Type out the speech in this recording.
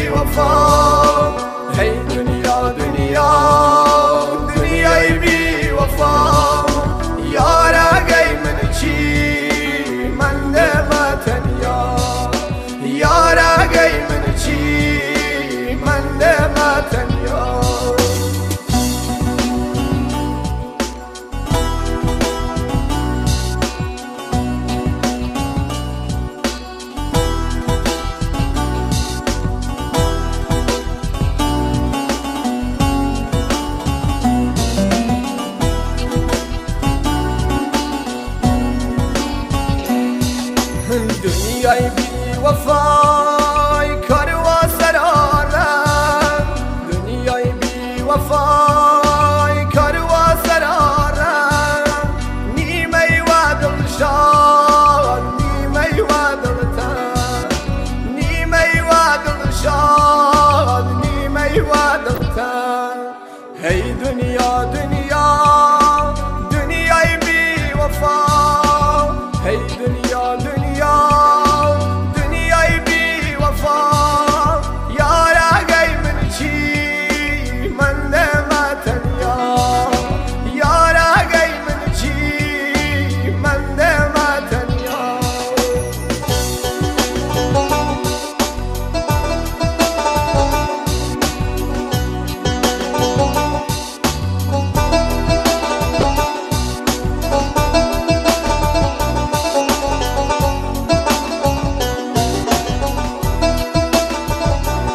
بی وفا هی دنیا دنیا دنیای بی وفا یارا گی من چی من نما تنیا یارا گی من چی من نما تنیا دنیای بی وفای کار و سرارم دنیای بی وفای کار و سرارم نیمه و دلشان نیمه و دلتن نیمه و دلشان نیمه و دلتن هی دنیا